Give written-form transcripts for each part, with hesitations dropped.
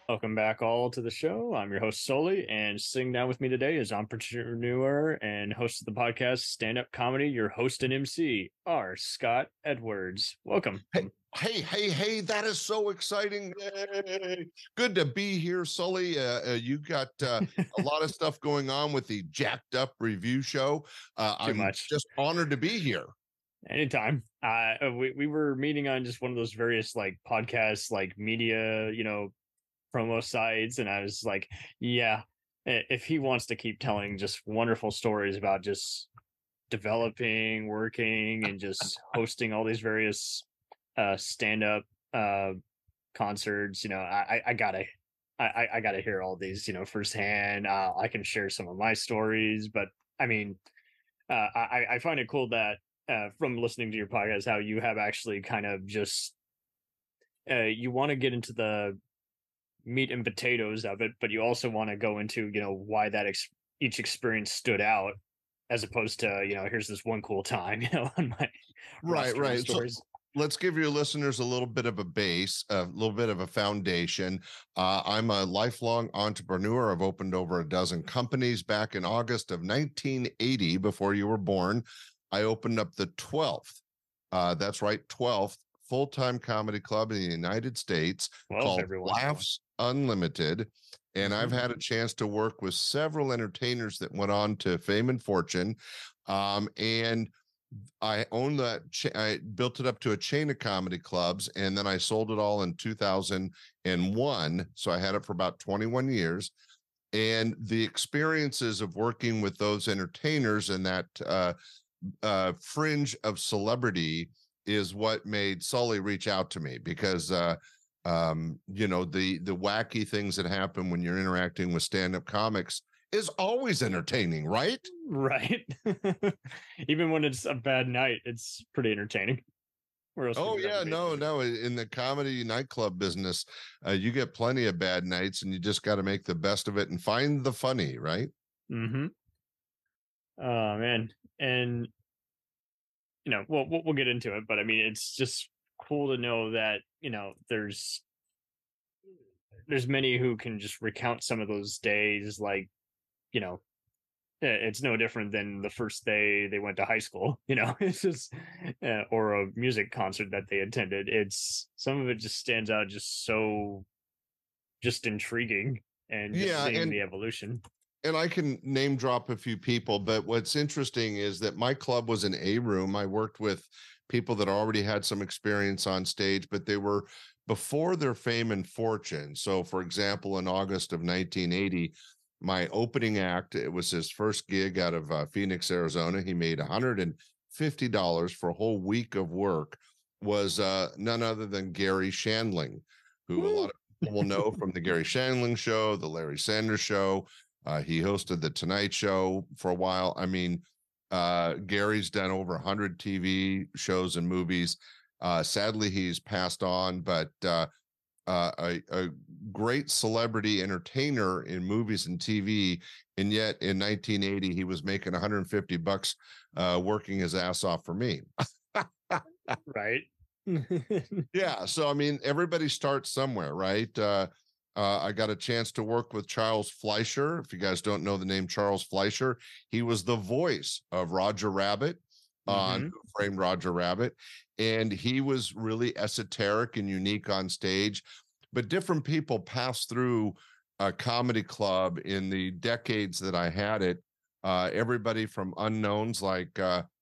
Welcome back all to the show. I'm your host Soli, and sitting down with me today is entrepreneur and host of the podcast Stand Up Comedy, your host and MC, R. Scott Edwards. Welcome. Hey, that is so exciting. Yay. Good to be here, Sully. You got a lot of stuff going on with the Jacked Up Review Show. Too I'm much. just honored to be here. Anytime. We were meeting on just one of those various like podcasts, like media, promo sites, and I was like, yeah, if he wants to keep telling just wonderful stories about just developing, working, and just hosting all these various stand-up uh concerts, I gotta hear all these, firsthand. I can share some of my stories, but I mean, I find it cool that from listening to your podcast, how you have actually kind of just you want to get into the meat and potatoes of it, but you also want to go into why that each experience stood out, as opposed to here's this one cool time on my Right, roster of right. So stories. let's give your listeners a little bit of a base, a little bit of a foundation. I'm a lifelong entrepreneur. I've opened over a dozen companies. Back in August of 1980, before you were born, I opened up the 12th. That's right, 12th full-time comedy club in the United States 12 called every once in a while. Laughs Unlimited. And I've Mm-hmm. had a chance to work with several entertainers that went on to fame and fortune. And I owned that. I built it up to a chain of comedy clubs, and then I sold it all in 2001. So I had it for about 21 years. And the experiences of working with those entertainers and that fringe of celebrity is what made Sully reach out to me because the wacky things that happen when you're interacting with stand-up comics is always entertaining, right? Right. Even when it's a bad night, it's pretty entertaining. Where else would Oh you rather yeah, be? no. In the comedy nightclub business, you get plenty of bad nights, and you just got to make the best of it and find the funny, right? Mm-hmm. Oh man. And we'll get into it, but I mean, it's just cool to know that there's many who can just recount some of those days, like you know it's no different than the first day they went to high school. It's just or a music concert that they attended. It's some of it just stands out, just so just intriguing, and just Yeah, seeing the evolution. and I can name drop a few people, but what's interesting is that my club was an A room. I worked with people that already had some experience on stage, but they were before their fame and fortune. So, for example, in August of 1980, my opening act, it was his first gig out of Phoenix, Arizona. He made $150 for a whole week of work, was none other than Gary Shandling, who a lot Woo! of people will know from the Gary Shandling show, the Larry Sanders show. He hosted the Tonight Show for a while. I mean, Gary's done over 100 TV shows and movies. Sadly, he's passed on, but a great celebrity entertainer in movies and TV. And yet in 1980, he was making 150 bucks working his ass off for me. Right. Yeah. So, I mean, everybody starts somewhere, right? I got a chance to work with Charles Fleischer. If you guys don't know the name Charles Fleischer, he was the voice of Roger Rabbit on Hmm. Who Framed Roger Rabbit. And he was really esoteric and unique on stage. But different people passed through a comedy club in the decades that I had it. Everybody from unknowns like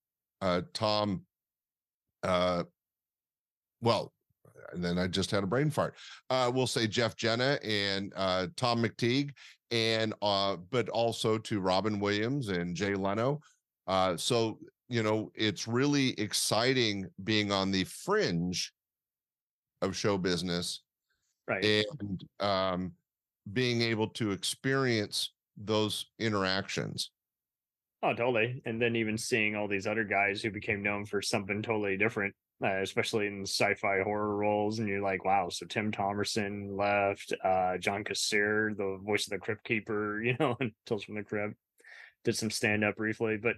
Tom, uh, well, and then I just had a brain fart. We'll say Jeff Jenna and Tom McTeague, and but also to Robin Williams and Jay Leno. So it's really exciting being on the fringe of show business Right. and being able to experience those interactions. Oh, totally. And then even seeing all these other guys who became known for something totally different, especially in sci-fi horror roles, and you're like, wow. So Tim Thomerson left, John Kassir, the voice of the Crypt Keeper, and Tales from the Crypt, did some stand-up briefly, but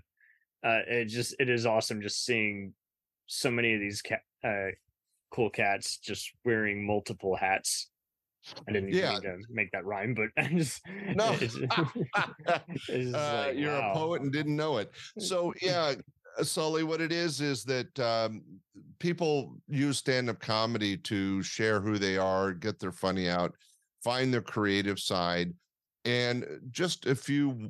it is awesome just seeing so many of these cool cats just wearing multiple hats. I didn't even Yeah. mean to make that rhyme, but I just No. it's, it's just like, You're a wow. poet and didn't know it. So yeah, Sully, what it is that people use stand-up comedy to share who they are, get their funny out, find their creative side. And just a few,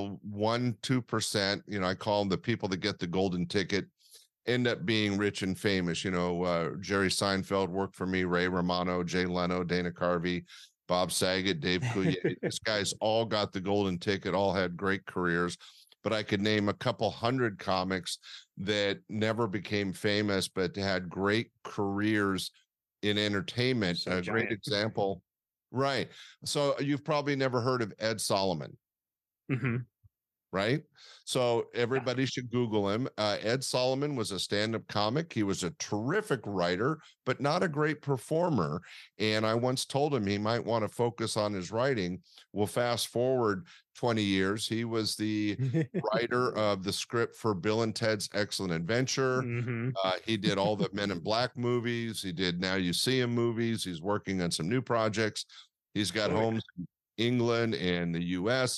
1-2%, I call them the people that get the golden ticket, end up being rich and famous. Jerry Seinfeld worked for me, Ray Romano, Jay Leno, Dana Carvey, Bob Saget, Dave Coulier. These guys all got the golden ticket, all had great careers. But I could name a couple hundred comics that never became famous, but had great careers in entertainment. So A great giant. example. Right. So you've probably never heard of Ed Solomon, Hmm. right? So Yeah. everybody should Google him. Ed Solomon was a stand-up comic. He was a terrific writer, but not a great performer. And I once told him he might want to focus on his writing. Well, fast forward 20 years, he was the writer of the script for Bill and Ted's Excellent Adventure. Hmm. He did all the Men in Black movies. He did Now You See Him movies. He's working on some new projects. He's got Oh yeah. homes in England and the US.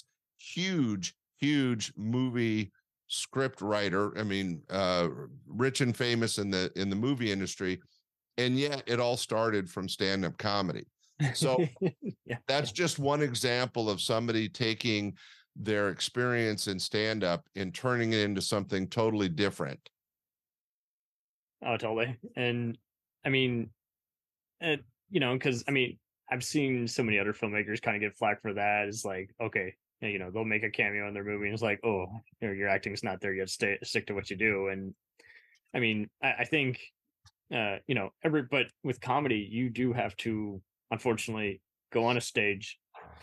Huge movie script writer. I mean, rich and famous in the movie industry. And yet it all started from stand-up comedy. So Yeah. that's just one example of somebody taking their experience in stand-up and turning it into something totally different. Oh, totally. And I mean, because I mean, I've seen so many other filmmakers kind of get flack for that. It's like, okay, they'll make a cameo in their movie, and it's like, oh, your acting's not there yet. Stick to what you do. And I mean, I think, but with comedy, you do have to, unfortunately, go on a stage,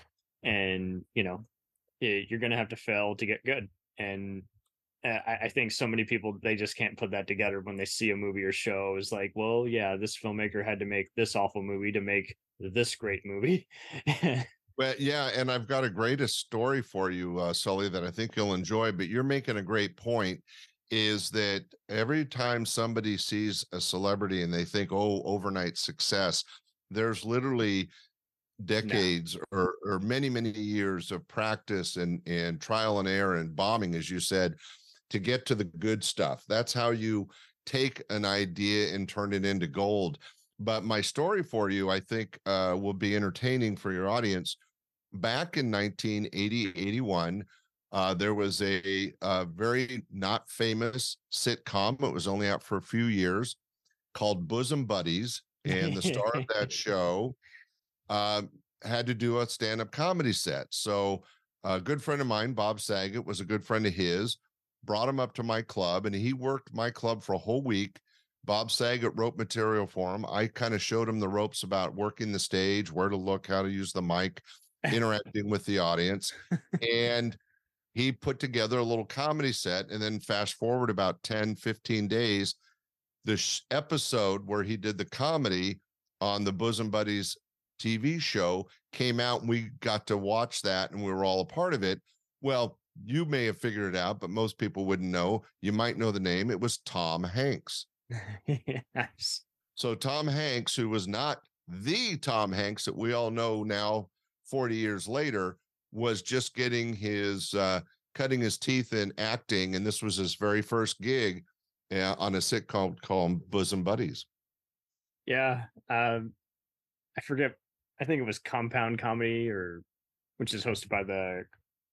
and you're gonna have to fail to get good. And I think so many people, they just can't put that together when they see a movie or show. Is like, well, yeah, this filmmaker had to make this awful movie to make this great movie. Well, yeah, and I've got a greatest story for you, Sully, that I think you'll enjoy. But you're making a great point. Is that every time somebody sees a celebrity and they think, "Oh, overnight success," there's literally Nah. decades or many years of practice and trial and error and bombing, as you said, to get to the good stuff. That's how you take an idea and turn it into gold. But my story for you, I think, will be entertaining for your audience. Back in 1980, 81, there was a very not famous sitcom. It was only out for a few years, called Bosom Buddies. And the star of that show uh, had to do a stand-up comedy set. So a good friend of mine, Bob Saget, was a good friend of his, brought him up to my club, and he worked my club for a whole week. Bob Saget wrote material for him. I kind of showed him the ropes about working the stage, where to look, how to use the mic, interacting with the audience. And he put together a little comedy set. And then fast forward about 10, 15 days, the episode where he did the comedy on the Bosom Buddies TV show came out, and we got to watch that, and we were all a part of it. Well, you may have figured it out, but most people wouldn't know. You might know the name. It was Tom Hanks. Nice. So Tom Hanks, who was not the Tom Hanks that we all know now, 40 years later, was just getting his cutting his teeth in acting, and this was his very first gig on a sitcom called Bosom Buddies. Yeah. I forget. I think it was Compound Comedy, or which is hosted by the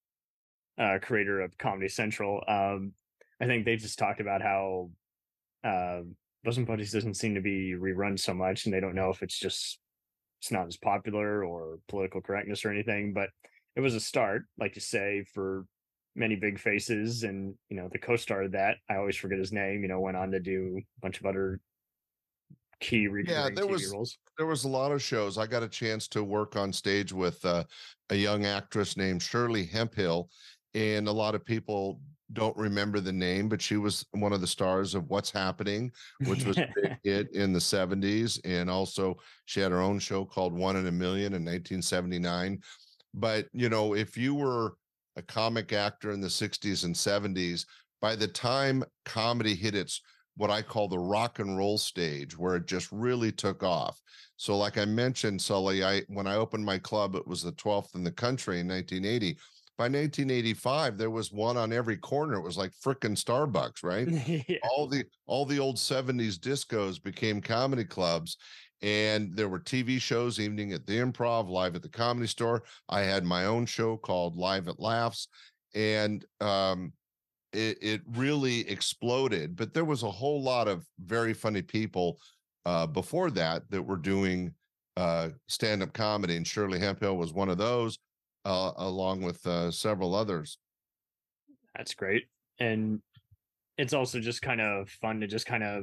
creator of Comedy Central. I think they just talked about how uh, Bosom Buddies doesn't seem to be rerun so much, and they don't know if it's not as popular or political correctness or anything. But it was a start, like you say, for many big faces. And the co-star of that, I always forget his name. Went on to do a bunch of other key Yeah, recurring there TV was roles. there was a lot of shows. I got a chance to work on stage with a young actress named Shirley Hemphill, and a lot of people don't remember the name, but she was one of the stars of What's Happening, which was a big hit in the 70s. And also she had her own show called One in a Million in 1979. But, if you were a comic actor in the 60s and 70s, by the time comedy hit its what I call the rock and roll stage, where it just really took off. So like I mentioned, Sully, when I opened my club, it was the 12th in the country in 1980. By 1985, there was one on every corner. It was like frickin' Starbucks, right? Yeah. All the old 70s discos became comedy clubs, and there were TV shows, Evening at the Improv, Live at the Comedy Store. I had my own show called Live at Laughs, and it really exploded. But there was a whole lot of very funny people before that were doing stand-up comedy, and Shirley Hemphill was one of those, along with several others. That's great. And it's also just kind of fun to just kind of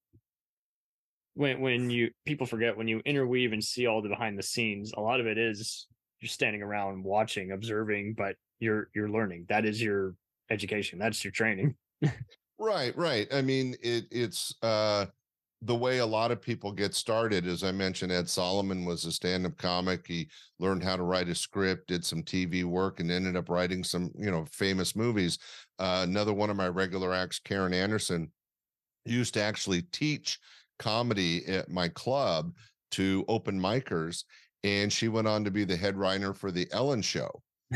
when you people forget when you interweave and see all the behind the scenes, a lot of it is you're standing around watching, observing, but you're learning. That is your education. That's your training. Right, right. I mean, it's the way a lot of people get started. As I mentioned, Ed Solomon was a stand-up comic. He learned how to write a script, did some TV work, and ended up writing some, famous movies. Another one of my regular acts, Karen Anderson, used to actually teach comedy at my club to open micers, and she went on to be the head writer for the Ellen Show.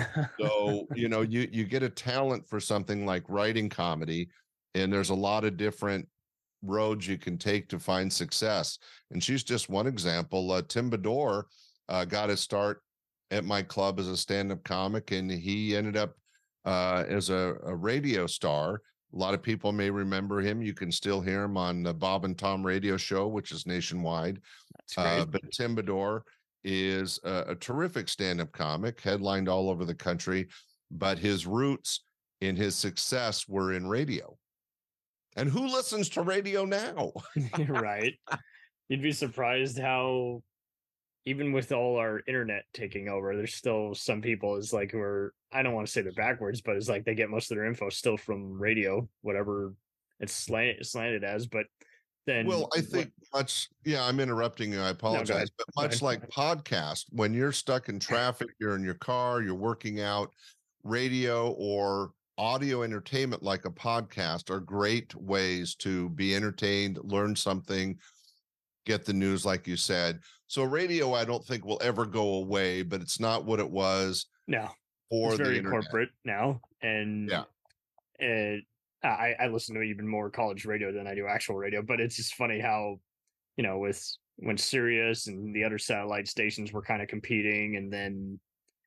So, you get a talent for something like writing comedy, and there's a lot of different roads you can take to find success. And she's just one example. Tim Bedore got his start at my club as a stand-up comic, and he ended up as a radio star. A lot of people may remember him. You can still hear him on the Bob and Tom radio show, which is nationwide. That's great. But Tim Bedore is a terrific stand-up comic, headlined all over the country, but his roots in his success were in radio. And who listens to radio now? Right. You'd be surprised how even with all our internet taking over, there's still some people is like who are, I don't want to say they're backwards, but it's like they get most of their info still from radio, whatever it's slanted as. But then, Well, I think I'm interrupting you. I apologize. But much like podcast, when you're stuck in traffic, you're in your car, you're working out, radio or audio entertainment like a podcast are great ways to be entertained, learn something, get the news, like you said. So radio, I don't think will ever go away, but it's not what it was. No, for it's the very internet. corporate now, and yeah, I listen to even more college radio than I do actual radio. But it's just funny how with when Sirius and the other satellite stations were kind of competing, and then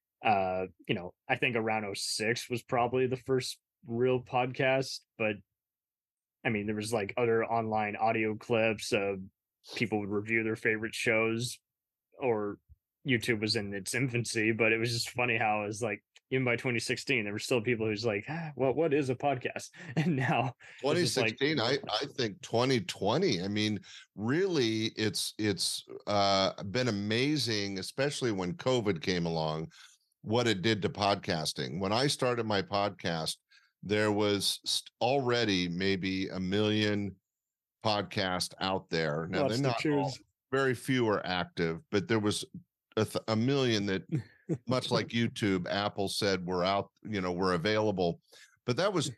I think around 06 was probably the first real podcast, but I mean, there was like other online audio clips of people would review their favorite shows, or YouTube was in its infancy, but it was just funny how it was like, even by 2016, there were still people who's like, well, what is a podcast? And now 2016, like, I think 2020. I mean, really, it's been amazing, especially when COVID came along, what it did to podcasting. When I started my podcast, there was already maybe 1 million podcasts out there. Now they're not all, very few are active, but there was a million that, much like YouTube, Apple said were out, were available. But that was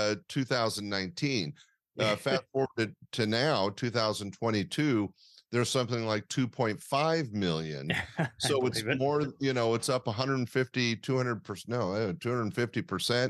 2019. Fast forward to now, 2022. There's something like 2.5 million. So it's more, it's up 150, 200%, no, 250%,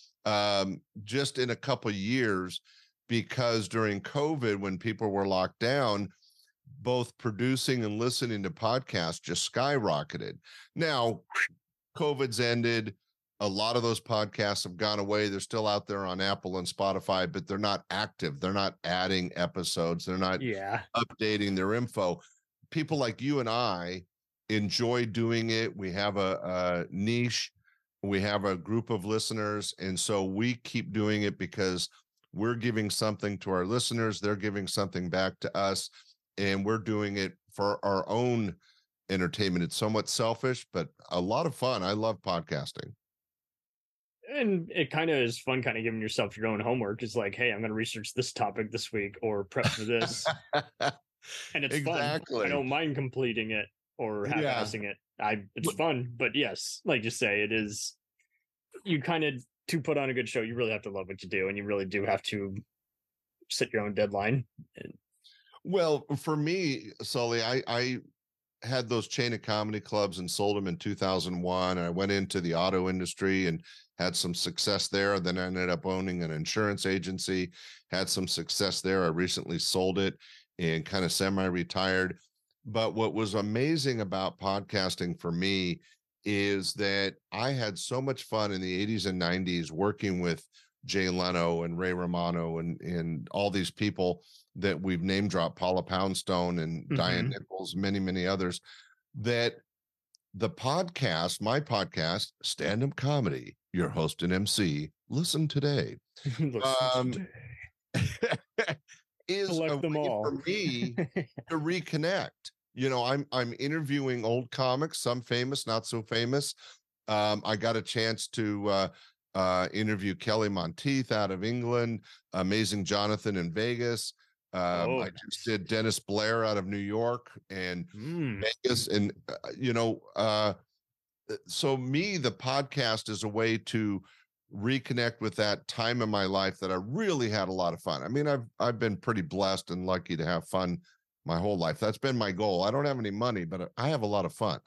just in a couple of years, because during COVID, when people were locked down, both producing and listening to podcasts just skyrocketed. Now, COVID's ended. A lot of those podcasts have gone away. They're still out there on Apple and Spotify, but they're not active. They're not adding episodes. They're not updating their info. People like you and I enjoy doing it. We have a niche. We have a group of listeners. And so we keep doing it because we're giving something to our listeners. They're giving something back to us. And we're doing it for our own entertainment. It's somewhat selfish, but a lot of fun. I love podcasting. And it kind of is fun, kind of giving yourself your own homework. It's like, hey, I'm going to research this topic this week or prep for this. And it's fun. I don't mind completing it or half-assing it. It's fun, but yes, like you say, it is, you kind of, to put on a good show, you really have to love what you do, and you really do have to set your own deadline. Well, for me, Sully, I had those chain of comedy clubs and sold them in 2001. And I went into the auto industry and had some success there. Then I ended up owning an insurance agency, had some success there. I recently sold it and kind of semi-retired. But what was amazing about podcasting for me is that I had so much fun in the 80s and 90s working with Jay Leno and Ray Romano and all these people that we've name dropped, Paula Poundstone and Diane Nichols, many, many others, that the podcast, my podcast, Stand Up Comedy, your host and MC, listen today, is Collect a them way all. for me to reconnect. You know, I'm interviewing old comics, some famous, not so famous. I got a chance to interview Kelly Monteith out of England, Amazing Jonathan in Vegas. I just did Dennis Blair out of New York and Vegas. And, so me, the podcast is a way to reconnect with that time in my life that I really had a lot of fun. I mean, I've been pretty blessed and lucky to have fun my whole life. That's been my goal. I don't have any money, but I have a lot of fun.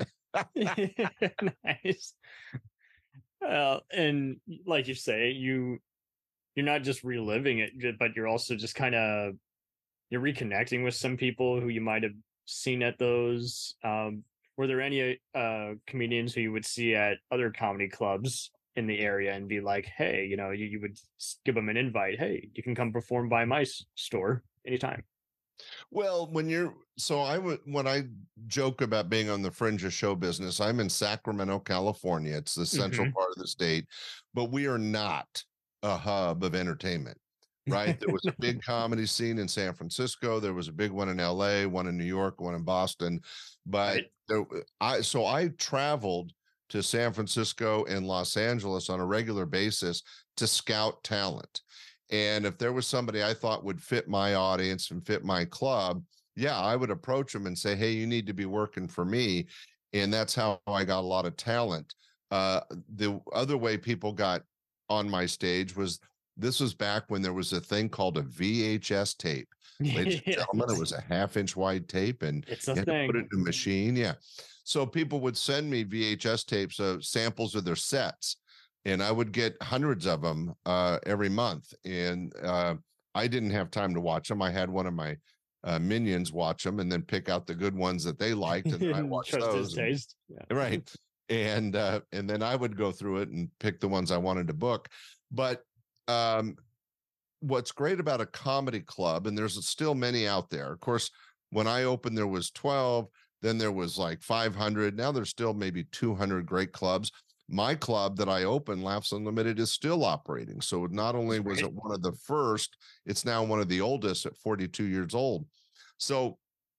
Nice. Well, and like you say, you're not just reliving it, but you're also just kind of you're reconnecting with some people who you might have seen at those. Were there any comedians who you would see at other comedy clubs in the area and be like, hey, you would give them an invite. Hey, you can come perform by my store anytime. Well, when I joke about being on the fringe of show business, I'm in Sacramento, California. It's the central part of the state, but we are not a hub of entertainment, right? There was a big comedy scene in San Francisco. There was a big one in LA, one in New York, one in Boston. But I traveled to San Francisco and Los Angeles on a regular basis to scout talent. And if there was somebody I thought would fit my audience and fit my club, yeah, I would approach them and say, hey, you need to be working for me. And that's how I got a lot of talent. The other way people got on my stage was this was back when there was a thing called a VHS tape. Ladies and gentlemen, it was a 1/2-inch wide tape and it's a you had thing. to put it in a machine. Yeah. So people would send me VHS tapes of samples of their sets. And I would get hundreds of them every month. And I didn't have time to watch them. I had one of my minions watch them and then pick out the good ones that they liked. And then I watched Trust those. his taste. Yeah. Right. And then I would go through it and pick the ones I wanted to book. But what's great about a comedy club, and there's still many out there. Of course, when I opened, there was 12, then there was like 500. Now there's still maybe 200 great clubs. My club that I opened, Laughs Unlimited, is still operating. So not only was it one of the first, it's now one of the oldest at 42 years old. So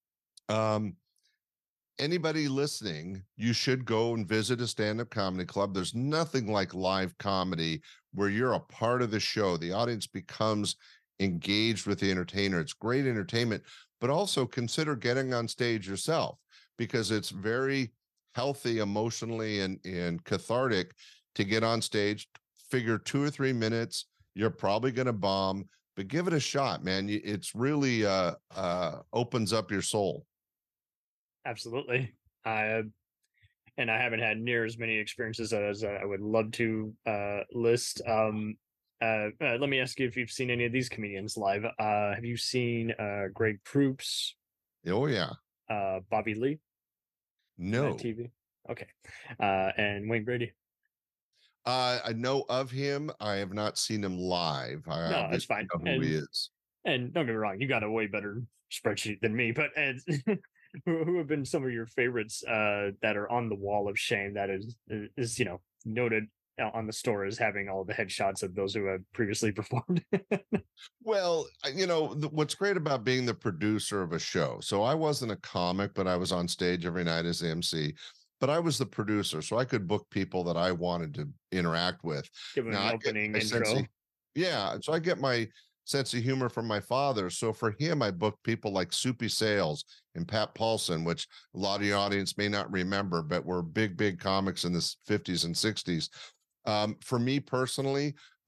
anybody listening, you should go and visit a stand-up comedy club. There's nothing like live comedy where you're a part of the show. The audience becomes engaged with the entertainer. It's great entertainment, but also consider getting on stage yourself because it's very healthy emotionally and cathartic to get on stage, figure 2 or 3 minutes. You're probably going to bomb, but give it a shot, man. It's really opens up your soul. Absolutely. And I haven't had near as many experiences as I would love to list. Let me ask you if you've seen any of these comedians live. Have you seen Greg Proops? Oh yeah. Bobby Lee? No. TV. Okay. And Wayne Brady. I know of him. I have not seen him live. No, that's fine. Know who he is. And don't get me wrong, you got a way better spreadsheet than me. But who have been some of your favorites that are on the wall of shame that is noted on the store as having all the headshots of those who have previously performed? Well, what's great about being the producer of a show. So I wasn't a comic, but I was on stage every night as the MC. But I was the producer, so I could book people that I wanted to interact with. Give them an opening intro. So I get my sense of humor from my father. So for him, I booked people like Soupy Sales and Pat Paulson, which a lot of your audience may not remember, but were big comics in the 50s and 60s. For me personally,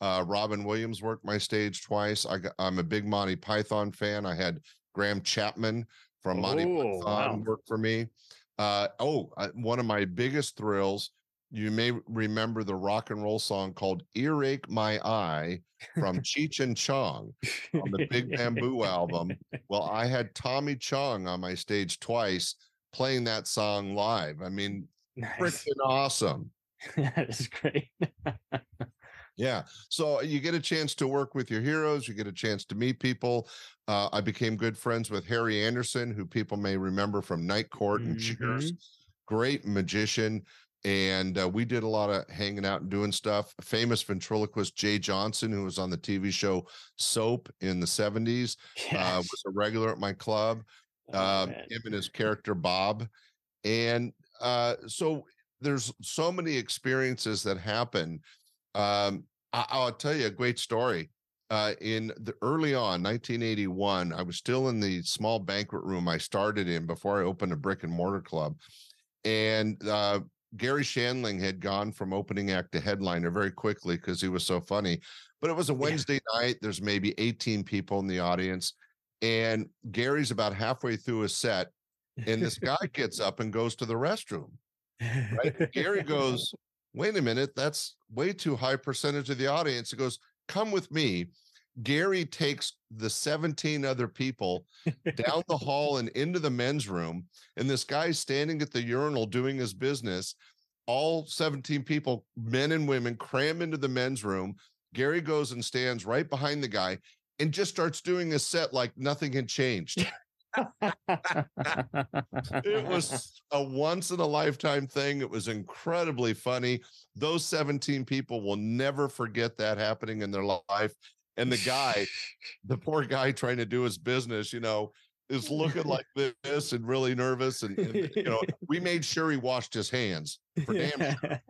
Robin Williams worked my stage twice. I'm a big Monty Python fan. I had Graham Chapman from Monty Oh, Python wow. work for me. One of my biggest thrills, you may remember the rock and roll song called Earache My Eye from Cheech and Chong on the Big Bamboo album. Well, I had Tommy Chong on my stage twice playing that song live. I mean, Nice. freaking awesome. That is great. Yeah. So you get a chance to work with your heroes. You get a chance to meet people. I became good friends with Harry Anderson, who people may remember from Night Court and Cheers. Mhm. Great magician. And we did a lot of hanging out and doing stuff. Famous ventriloquist Jay Johnson, who was on the TV show Soap in the 70s, Yes. was a regular at my club. Oh, man. Him and his character Bob. And so there's so many experiences that happen. I'll tell you a great story. In the early on 1981, I was still in the small banquet room I started in before I opened a brick and mortar club. And Gary Shandling had gone from opening act to headliner very quickly because he was so funny. But it was a Wednesday night. There's maybe 18 people in the audience. And Gary's about halfway through his set. And this guy gets up and goes to the restroom. Right? Gary goes, wait a minute, that's way too high percentage of the audience. He goes, come with me. Gary takes the 17 other people down the hall and into the men's room. And this guy's standing at the urinal doing his business. All 17 people, men and women, cram into the men's room. Gary goes and stands right behind the guy and just starts doing a set like nothing had changed. It was a once in a lifetime thing. It was incredibly funny. Those 17 people will never forget that happening in their life. And the guy, the poor guy trying to do his business, is looking like this and really nervous. And we made sure he washed his hands for damn sure.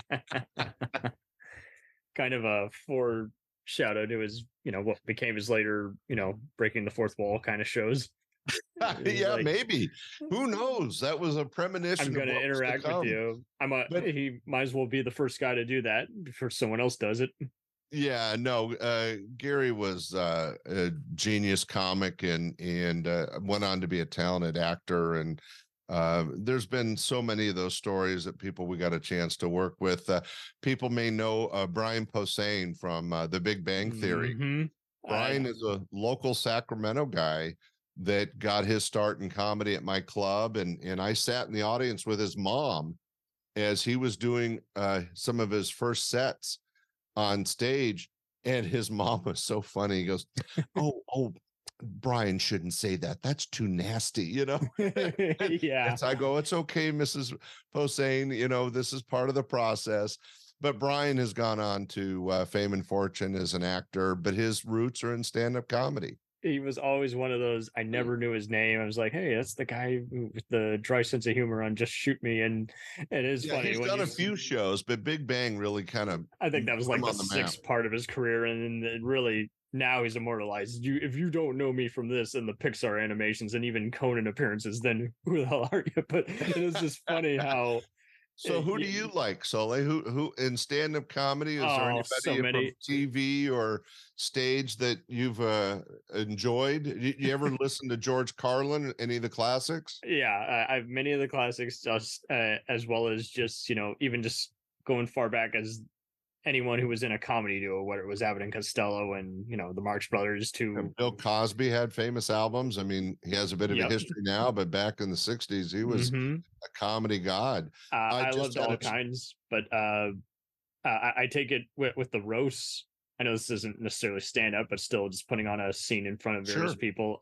Kind of a foreshadow to his, what became his later, breaking the fourth wall kind of shows. Yeah, Like, maybe. Who knows? That was a premonition. I'm going to interact with you. He might as well be the first guy to do that before someone else does it. Yeah, no, Gary was a genius comic and went on to be a talented actor. And there's been so many of those stories that we got a chance to work with. People may know Brian Posehn from The Big Bang Theory. Mm-hmm. Brian is a local Sacramento guy that got his start in comedy at my club. And I sat in the audience with his mom as he was doing some of his first sets on stage. And his mom was so funny. He goes, oh, Brian shouldn't say that. That's too nasty, Yeah. And so I go, it's okay, Mrs. Posehn, this is part of the process. But Brian has gone on to fame and fortune as an actor, but his roots are in stand-up comedy. He was always one of those. I never knew his name. I was like, "Hey, that's the guy with the dry sense of humor on Just Shoot Me," and it is funny. He's done a few shows, but Big Bang really kind of. I think that was like the sixth part of his career, and it really now he's immortalized. If you don't know me from this and the Pixar animations and even Conan appearances, then who the hell are you? But it is just funny how. So who do you like, Sully? Who in stand-up comedy? Is there anybody from TV or stage that you've enjoyed? You ever listen to George Carlin, any of the classics? Yeah, I've many of the classics, just as well as just even just going far back as anyone who was in a comedy duo, whether it was Abbott and Costello and the Marx Brothers too. And Bill Cosby had famous albums. I mean, he has a bit of a history now, but back in the 60s, he was a comedy god. I loved all kinds, but I take it with the roasts. I know this isn't necessarily stand up, but still just putting on a scene in front of various people.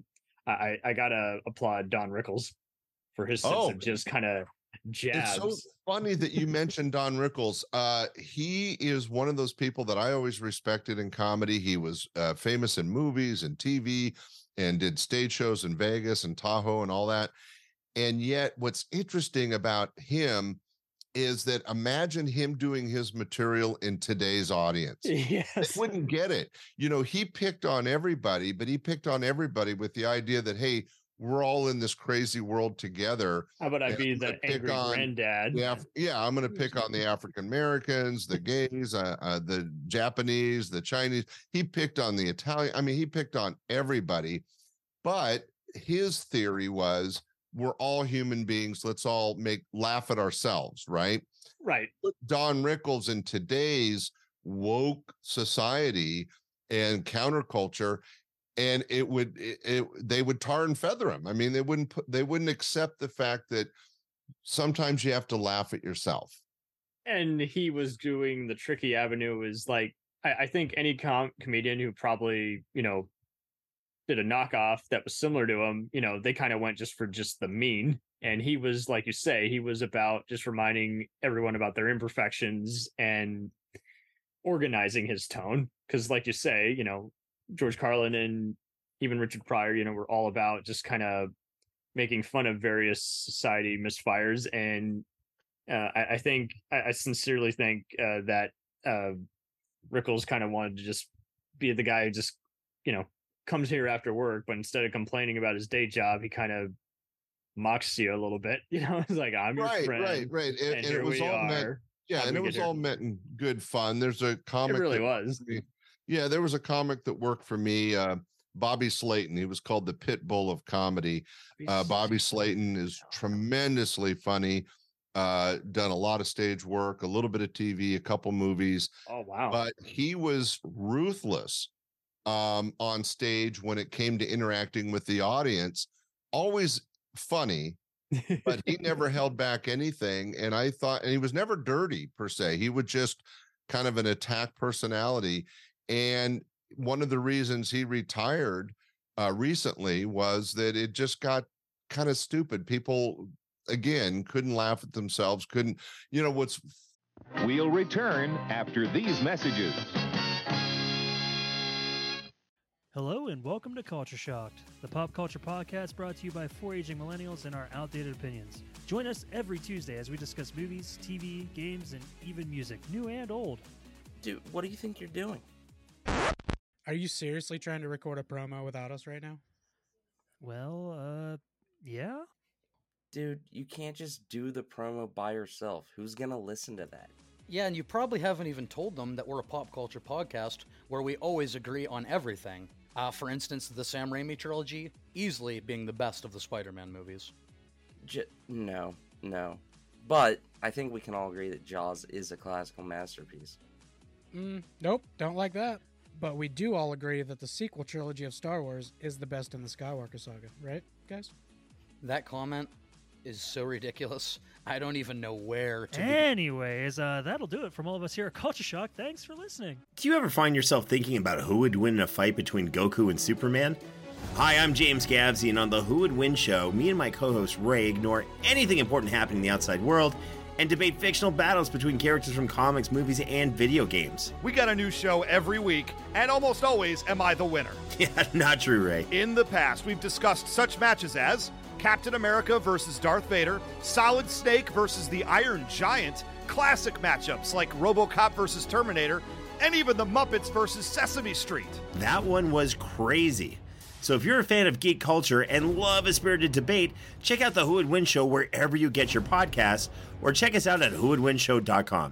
I gotta applaud Don Rickles for his sense of just kind of jabs. It's so funny that you mentioned Don Rickles. He is one of those people that I always respected in comedy. He was famous in movies and TV and did stage shows in Vegas and Tahoe and all that. And yet what's interesting about him is that imagine him doing his material in today's audience. Yes. They wouldn't get it. He picked on everybody, but he picked on everybody with the idea that, hey, we're all in this crazy world together. How about I And be I'm gonna the pick angry on granddad? yeah, I'm going to pick on the African Americans, the gays, the Japanese, the Chinese. He picked on the Italian. I mean, he picked on everybody. But his theory was, we're all human beings. Let's all laugh at ourselves, right? Right. Don Rickles in today's woke society and counterculture, and they would tar and feather him. I mean, they wouldn't accept the fact that sometimes you have to laugh at yourself. And he was doing the tricky avenue, is like, I think any comedian who probably, did a knockoff that was similar to him, they kind of went just for just the mean. And he was, like you say, he was about just reminding everyone about their imperfections and organizing his tone. Because, like you say, George Carlin and even Richard Pryor, were all about just kind of making fun of various society misfires. And I sincerely think that Rickles kind of wanted to just be the guy who just, comes here after work, but instead of complaining about his day job, he kind of mocks you a little bit. It's like, I'm your friend. Right. And it was all meant, and it was all meant in good fun. There's a comic. It really was. Yeah, there was a comic that worked for me. Bobby Slayton. He was called the Pit Bull of comedy. Bobby Slayton is tremendously funny. Done a lot of stage work, a little bit of TV, a couple movies. Oh, wow. But he was ruthless on stage when it came to interacting with the audience. Always funny, but he never held back anything. And he was never dirty per se. He would just kind of an attack personality. And one of the reasons he retired recently was that it just got kind of stupid. People, again, couldn't laugh at themselves, We'll return after these messages. Hello and welcome to Culture Shocked, the pop culture podcast brought to you by four aging millennials and our outdated opinions. Join us every Tuesday as we discuss movies, TV, games, and even music, new and old. Dude, what do you think you're doing? Are you seriously trying to record a promo without us right now? Well, yeah. Dude, you can't just do the promo by yourself. Who's gonna listen to that? Yeah, and you probably haven't even told them that we're a pop culture podcast where we always agree on everything. For instance, the Sam Raimi trilogy, easily being the best of the Spider-Man movies. No. But I think we can all agree that Jaws is a classical masterpiece. Nope, don't like that. But we do all agree that the sequel trilogy of Star Wars is the best in the Skywalker saga, right, guys? That comment is so ridiculous. I don't even know where to Anyways, that'll do it from all of us here at Culture Shock. Thanks for listening. Do you ever find yourself thinking about who would win in a fight between Goku and Superman? Hi, I'm James Gavsey, and on the Who Would Win show, me and my co-host Ray ignore anything important happening in the outside world and debate fictional battles between characters from comics, movies, and video games. We got a new show every week, and almost always am I the winner. Yeah, not true, Ray. In the past, we've discussed such matches as Captain America versus Darth Vader, Solid Snake versus the Iron Giant, classic matchups like RoboCop versus Terminator, and even the Muppets versus Sesame Street. That one was crazy. So if you're a fan of geek culture and love a spirited debate, check out the Who Would Win show wherever you get your podcasts, or check us out at whowouldwinshow.com.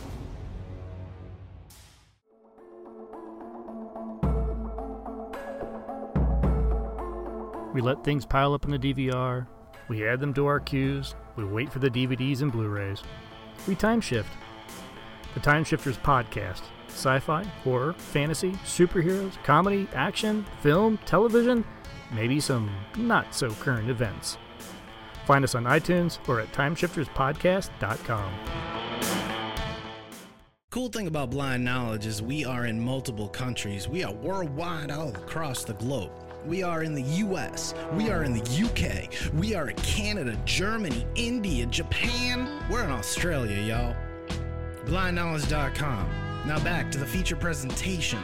We let things pile up in the DVR, we add them to our queues, we wait for the DVDs and Blu-rays. We time shift. The Time Shifters Podcast. Sci-fi, horror, fantasy, superheroes, comedy, action, film, television, maybe some not-so-current events. Find us on iTunes or at timeshifterspodcast.com. Cool thing about Blind Knowledge is we are in multiple countries. We are worldwide all across the globe. We are in the US, we are in the UK, we are in Canada, Germany, India, Japan. We're in Australia, y'all. BlindKnowledge.com. Now back to the feature presentation.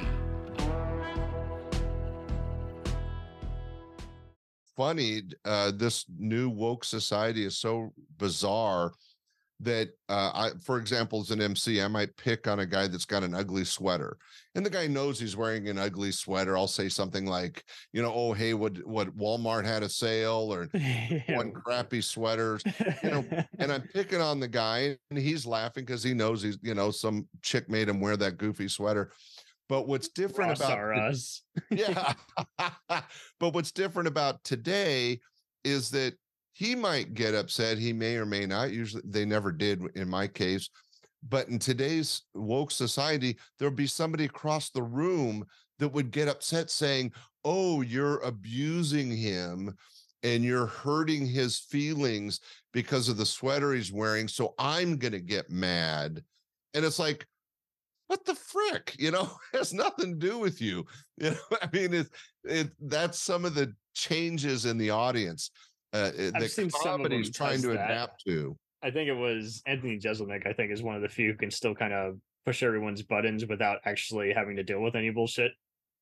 Funny, this new woke society is so bizarre that for example, as an MC, I might pick on a guy that's got an ugly sweater, and the guy knows he's wearing an ugly sweater. I'll say something like, oh, hey, what Walmart had a sale, or one crappy sweaters, and I'm picking on the guy, and he's laughing because he knows he's, some chick made him wear that goofy sweater. But what's different us? Yeah. But what's different about today is that he might get upset. He may or may not. Usually they never did in my case. But in today's woke society, there'll be somebody across the room that would get upset saying, oh, you're abusing him and you're hurting his feelings because of the sweater he's wearing. So I'm going to get mad. And it's like, what the frick? It has nothing to do with you. I mean, that's some of the changes in the audience that comedy's trying to adapt to. I think it was Anthony Jeselnik, I think, is one of the few who can still kind of push everyone's buttons without actually having to deal with any bullshit.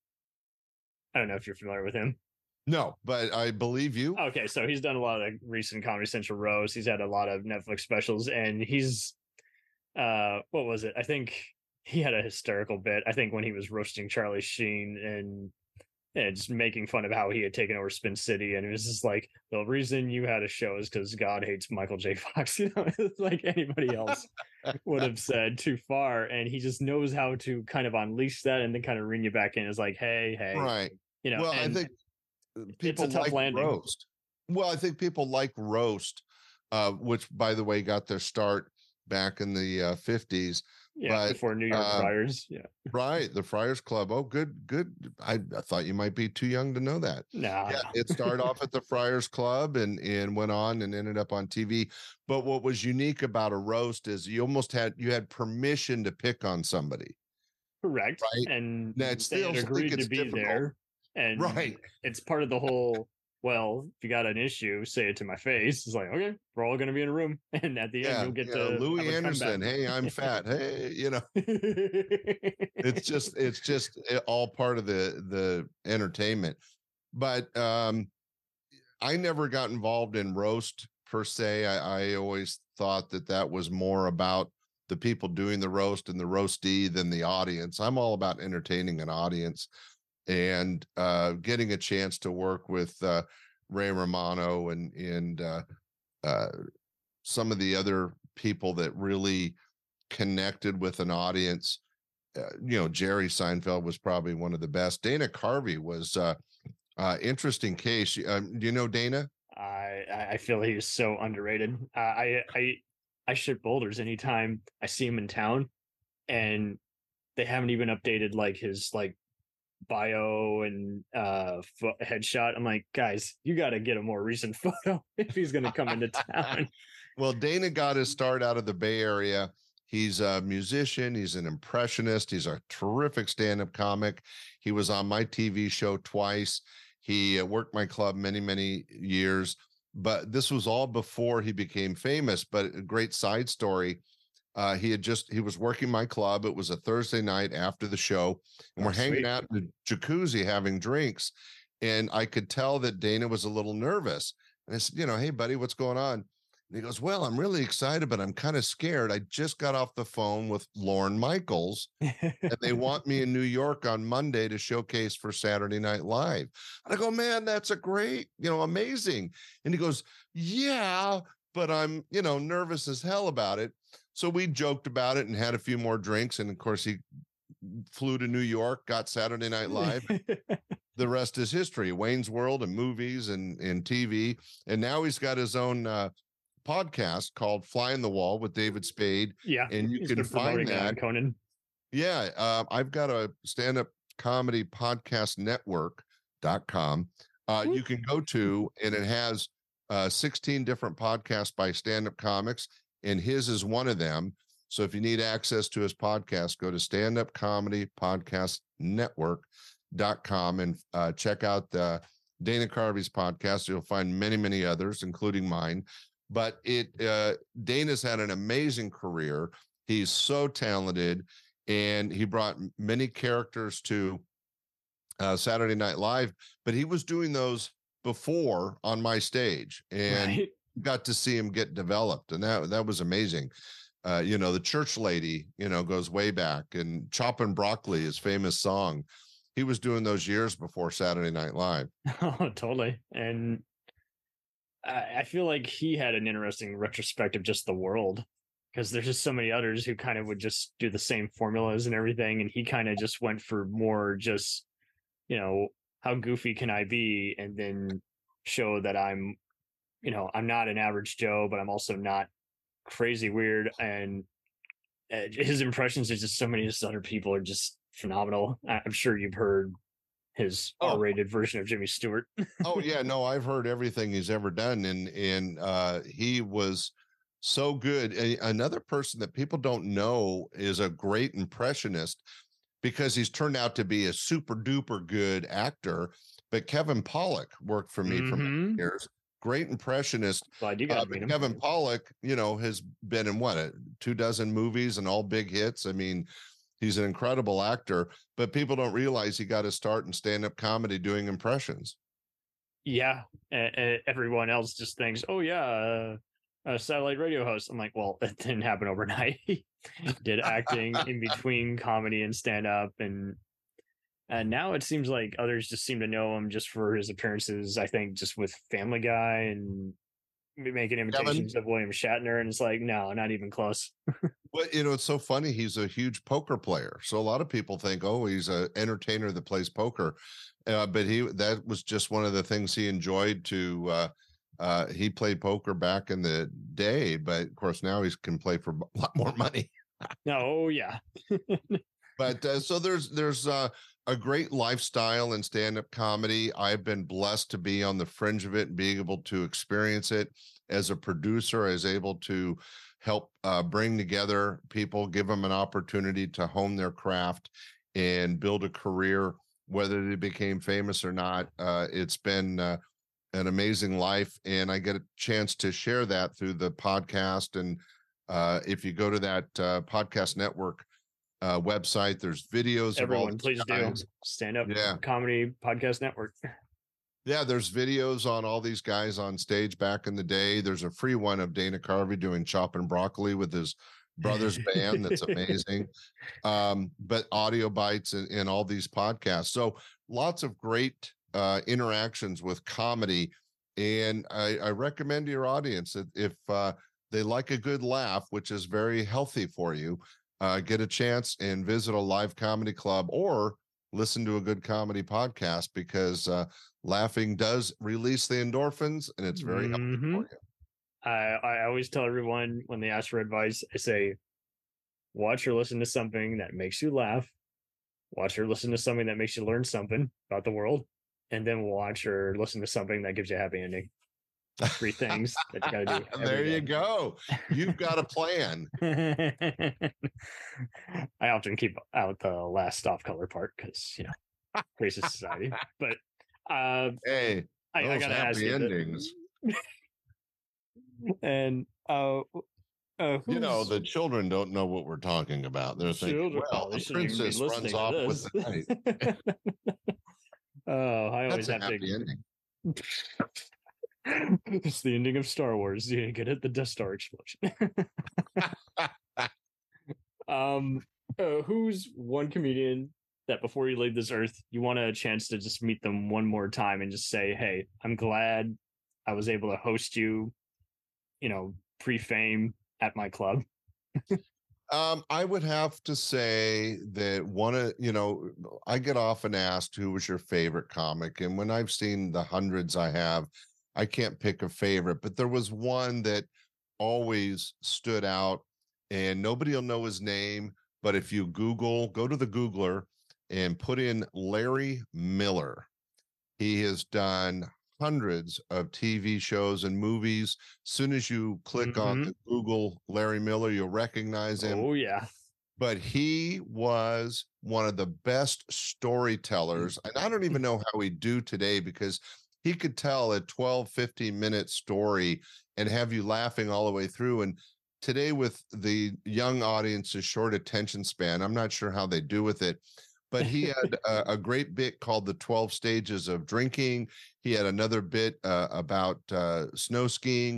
I don't know if you're familiar with him. No, but I believe you. Okay, so he's done a lot of recent Comedy Central roasts. He's had a lot of Netflix specials, and he's what was it? I think he had a hysterical bit, I think, when he was roasting Charlie Sheen and just making fun of how he had taken over Spin City. And it was just like, the reason you had a show is because God hates Michael J. Fox. It's like anybody else would have said too far. And he just knows how to kind of unleash that and then kind of rein you back in. It's like, hey. Right. Well, I think people like roast. Well, I think people like roast, which, by the way, got their start back in the 50s. Yeah, before New York Friars. Yeah. Right. The Friars Club. Oh, good. I thought you might be too young to know that. No. Yeah, it started off at the Friars Club and went on and ended up on TV. But what was unique about a roast is you had permission to pick on somebody. Correct. Right. And now, they had agreed to be difficult. There. And right. It's part of the whole, well, if you got an issue, say it to my face. It's like, okay, we're all going to be in a room. And at the end, you'll get to Louis Anderson. Hey, I'm fat. Hey, it's just all part of the entertainment. But I never got involved in roast per se. I always thought that was more about the people doing the roast and the roastee than the audience. I'm all about entertaining an audience. And getting a chance to work with Ray Romano and some of the other people that really connected with an audience. Jerry Seinfeld was probably one of the best. Dana Carvey was interesting case. Do you know Dana? I feel he was so underrated. I ship boulders anytime I see him in town, and they haven't even updated his bio and headshot. I'm like, guys, you got to get a more recent photo if he's going to come into town. Well, Dana got his start out of the Bay Area. He's a musician. He's an impressionist. He's a terrific stand-up comic. He was on my TV show twice. He worked my club many, many years, but this was all before he became famous. But a great side story. He was working my club. It was a Thursday night after the show, and we're hanging out in the jacuzzi having drinks. And I could tell that Dana was a little nervous. And I said, hey, buddy, what's going on? And he goes, well, I'm really excited, but I'm kind of scared. I just got off the phone with Lorne Michaels, and they want me in New York on Monday to showcase for Saturday Night Live. And I go, man, that's a great, amazing. And he goes, yeah, but I'm, nervous as hell about it. So we joked about it and had a few more drinks. And of course, he flew to New York, got Saturday Night Live. The rest is history. Wayne's World and movies and TV. And now he's got his own podcast called Fly in the Wall with David Spade. Yeah. And you can find that. Conan. Yeah. I've got a stand-up comedy podcast network.com. You can go to, and it has 16 different podcasts by stand-up comics. And his is one of them. So if you need access to his podcast, go to Stand Up Comedy Podcast Network.com and check out Dana Carvey's podcast. You'll find many, many others, including mine. But Dana's had an amazing career. He's so talented, and he brought many characters to Saturday Night Live, but he was doing those before on my stage. And got to see him get developed, and that was amazing. The Church Lady, goes way back, and Choppin' Broccoli, his famous song, he was doing those years before Saturday Night Live. Oh, totally. And I feel like he had an interesting retrospective, just the world, because there's just so many others who kind of would just do the same formulas and everything, and he kind of just went for more just, how goofy can I be, and then show that I'm not an average Joe, but I'm also not crazy weird. And his impressions of just so many just other people are just phenomenal. I'm sure you've heard his R-rated version of Jimmy Stewart. Oh yeah, no, I've heard everything he's ever done, and he was so good. Another person that people don't know is a great impressionist, because he's turned out to be a super duper good actor. But Kevin Pollak worked for me for many years. Great impressionist. Well, I do got to meet him. Kevin Pollak, has been in 24 movies and all big hits. I mean, he's an incredible actor, but people don't realize he got his start in stand-up comedy doing impressions. Yeah. Everyone else just thinks, oh yeah, a satellite radio host. I'm like, well, it didn't happen overnight. He did acting in between comedy and stand-up, and now it seems like others just seem to know him just for his appearances. I think just with Family Guy and making imitations of William Shatner, and it's like, no, not even close. Well, it's so funny. He's a huge poker player, so a lot of people think, oh, he's an entertainer that plays poker, but that was just one of the things he enjoyed to. He played poker back in the day, but of course now he can play for a lot more money. Oh yeah. But so there's a great lifestyle in stand-up comedy. I've been blessed to be on the fringe of it and being able to experience it. As a producer, I was able to help bring together people, give them an opportunity to hone their craft and build a career, whether they became famous or not. It's been an amazing life, and I get a chance to share that through the podcast. And if you go to that podcast network website, there's videos. Everyone, of all please do Stand Up Comedy Podcast Network. Yeah, there's videos on all these guys on stage back in the day. There's a free one of Dana Carvey doing Choppin' Broccoli with his brother's band. That's amazing. But audio bites and all these podcasts. So lots of great interactions with comedy. And I recommend to your audience that if they like a good laugh, which is very healthy for you, get a chance and visit a live comedy club or listen to a good comedy podcast, because laughing does release the endorphins, and it's very healthy for you. I always tell everyone when they ask for advice, I say, watch or listen to something that makes you laugh, watch or listen to something that makes you learn something about the world, and then watch or listen to something that gives you a happy ending. 3 things that you gotta do. There you go. You've got a plan. I often keep out the last off color part because racist society. But hey, I gotta ask you endings. And the children don't know what we're talking about. They're thinking, well, the princess runs off with the knight. Oh, I always have to. Ending. It's the ending of Star Wars. You get it, the Death Star explosion. Who's one comedian that before you leave this earth, you want a chance to just meet them one more time and just say, hey, I'm glad I was able to host you, pre-fame at my club? I would have to say that I get often asked who was your favorite comic. And when I've seen the hundreds I have, I can't pick a favorite, but there was one that always stood out, and nobody will know his name. But if you go to the Googler and put in Larry Miller, he has done hundreds of TV shows and movies. Soon as you click on the Google Larry Miller, you'll recognize him. Oh yeah. But he was one of the best storytellers. And I don't even know how we do today, because he could tell a 12, 15-minute story and have you laughing all the way through. And today, with the young audience's short attention span, I'm not sure how they do with it. But he had a great bit called The 12 Stages of Drinking. He had another bit about snow skiing.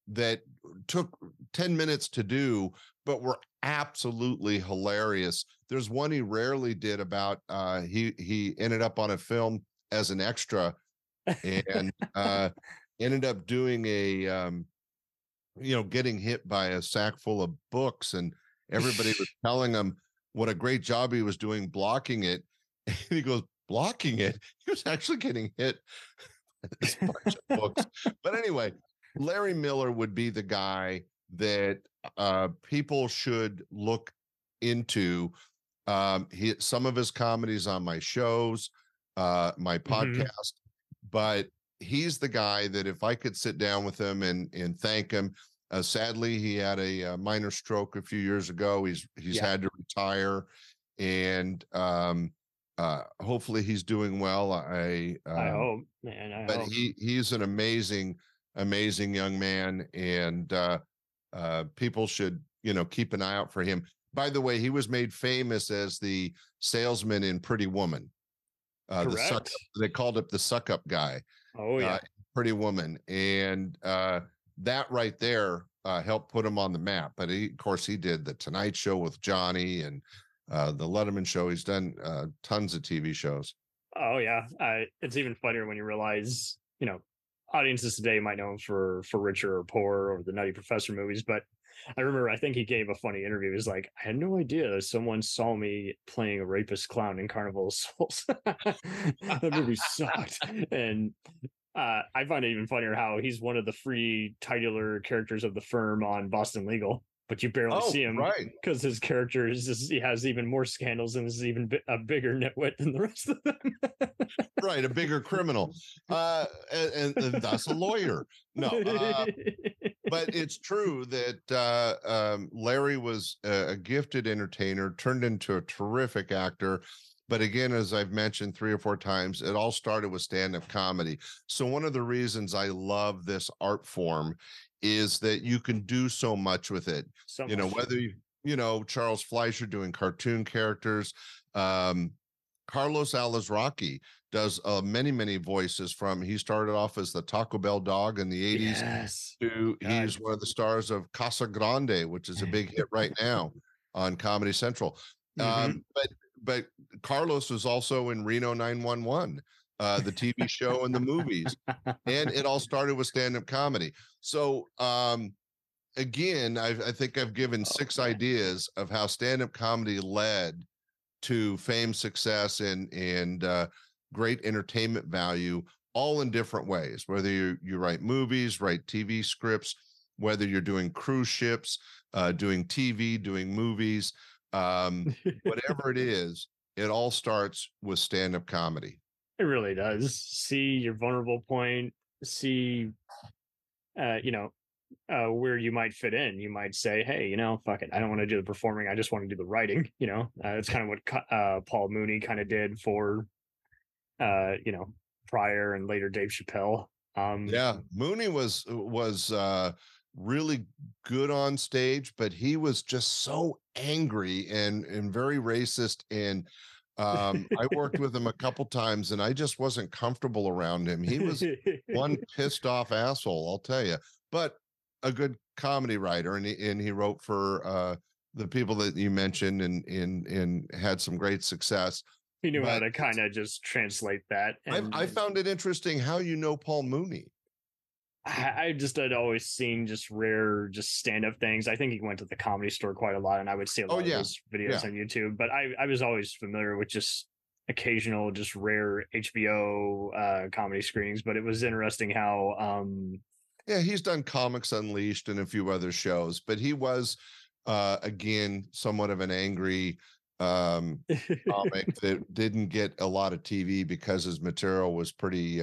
that took 10 minutes to do, but were absolutely hilarious. There's one he rarely did about he ended up on a film as an extra and ended up doing a getting hit by a sack full of books, and everybody was telling him what a great job he was doing blocking it. And he goes, blocking it? He was actually getting hit by this bunch of books. But anyway, Larry Miller would be the guy that people should look into. Some of his comedies on my shows, my podcast, but he's the guy that if I could sit down with him and thank him. Sadly, he had a minor stroke a few years ago. He's had to retire, and hopefully he's doing well. I hope, man. But he's an amazing young man, and people should keep an eye out for him. By the way, he was made famous as the salesman in Pretty Woman. They called it the suck up guy. Oh yeah, Pretty Woman, and that right there helped put him on the map. But of course, he did the Tonight Show with Johnny and the Letterman Show. He's done tons of TV shows. Oh yeah, it's even funnier when you realize, audiences today might know him for Richer or Poor or the Nutty Professor movies, but I remember, I think he gave a funny interview. He was like, I had no idea that someone saw me playing a rapist clown in Carnival of Souls. That movie sucked. And I find it even funnier how he's one of the free titular characters of the firm on Boston Legal, but you barely see him because his character he has even more scandals and is even a bigger nitwit than the rest of them. Right, a bigger criminal, and thus a lawyer. No, but it's true that Larry was a gifted entertainer, turned into a terrific actor. But again, as I've mentioned 3 or 4 times, it all started with stand-up comedy. So one of the reasons I love this art form is that you can do so much with it. Whether Charles Fleischer doing cartoon characters, Carlos Alazraqui does many voices he started off as the Taco Bell dog in the 80s. Yes. He's one of the stars of Casa Grande, which is a big hit right now on Comedy Central. But Carlos was also in Reno 911, the TV show and the movies, and it all started with stand-up comedy. So again, I think I've given 6 ideas of how stand-up comedy led to fame, success, and great entertainment value, all in different ways. Whether you write movies, write TV scripts, whether you're doing cruise ships, doing TV, doing movies, whatever it is, it all starts with stand-up comedy. It really does. See your vulnerable point, see where you might fit in. You might say, hey, fuck it, I don't want to do the performing, I just want to do the writing. It's kind of what Paul Mooney kind of did for Pryor and later Dave Chappelle. Mooney was really good on stage, but he was just so angry and very racist. And I worked with him a couple times, and I just wasn't comfortable around him. He was one pissed off asshole, I'll tell you. But a good comedy writer, and he wrote for the people that you mentioned, and had some great success. He knew how to kind of just translate that. And I found it interesting how Paul Mooney. I had always seen just rare, stand-up things. I think he went to the Comedy Store quite a lot, and I would see a lot of those videos on YouTube. But I was always familiar with just occasional, just rare HBO comedy screenings. But it was interesting how he's done Comics Unleashed and a few other shows, but he was again somewhat of an angry comic that didn't get a lot of TV because his material was pretty